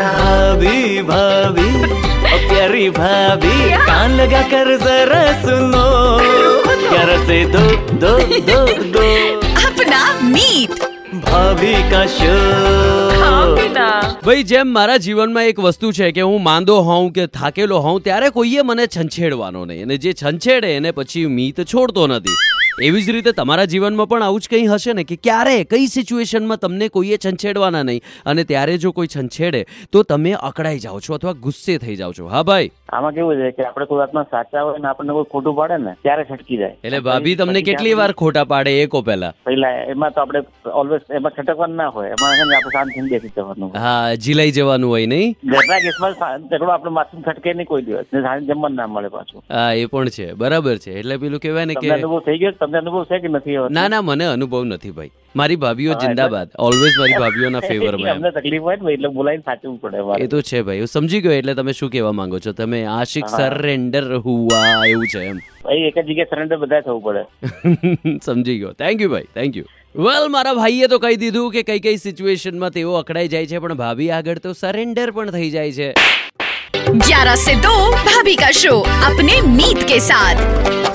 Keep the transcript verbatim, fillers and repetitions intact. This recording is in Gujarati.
भाभी भाभी ओ प्यारी भाभी, कान लगा कर जरा सुनो, प्यार से दो दो दो दो अपना मीत ભાભી કા શો. ભાઈ, જેમ મારા જીવનમાં એક વસ્તુ છે કે હું માંદો હોઉં કે થાકેલો હોઉં ત્યારે કોઈએ મને છંછેડવાનો નહીં, અને જે છંછેડે એને પછી મીત છોડતો નથી. એવી જ રીતે તમારા જીવનમાં પણ આવું જ કંઈ હશે ને, કે ક્યારે કઈ સિચ્યુએશનમાં તમને કોઈએ છંછેડવાના નહીં, અને ત્યારે જો કોઈ છંછેડે તો તમે અકળાઈ જાઓ છો અથવા ગુસ્સે થઈ જાઓ છો. હા ભાઈ, આમાં કેવું છે કે આપણે કોઈ વાતમાં સાચા હોય ને આપણને કોઈ ખોટું પાડે ને ત્યારે છટકી જાય. એટલે ભાભી તમને કેટલી વાર ખોટા પાડે એ કહો પહેલા. પહેલા એમાં તો આપણે ઓલવેઝ એમાં છટકવાનું ના હોય, એમાં છે ને આપણે શાંતિથી બેસી જવાનું. હા, જીલાઈ જવાનું હોય નહીં. ઘરના કેસમાં ઝઘડો આપણે માથું છટકે નહીં કોઈ દિવસ, સાંજે જમવાનું ના મળે પાછું. હા, એ પણ છે, બરાબર છે. એટલે પેલું કહેવાય ને કે અનુભવ થઈ ગયો. તમને અનુભવ છે કે નથી? ના ના, મને અનુભવ નથી ભાઈ. મારી ભાભીઓ જિંદાબાદ, ઓલવેઝ મારી ભાભીઓના ફેવરમાં. અમને તકલીફ હોય ને એટલે બોલાઈને સાચવું પડે. એ તો છે ભાઈ, હું સમજી ગયો. એટલે તમે શું કહેવા માંગો છો? તમે આશિક સરેન્ડર હુઆ એવું છે એમ? ભાઈ એક જ જગ્યાએ સરેન્ડર બધા થવું પડે. સમજી ગયો. થેન્ક યુ ભાઈ, થેન્ક યુ. વેલ, મારા ભાઈએ તો કહી દીધું કે કઈ કઈ સિચ્યુએશનમાં તેઓ અકળાઈ જાય છે, પણ ભાભી આગળ તો સરેન્ડર પણ થઈ જાય છે. ग्यारह से दो भाभी का शो अपने मीत के साथ.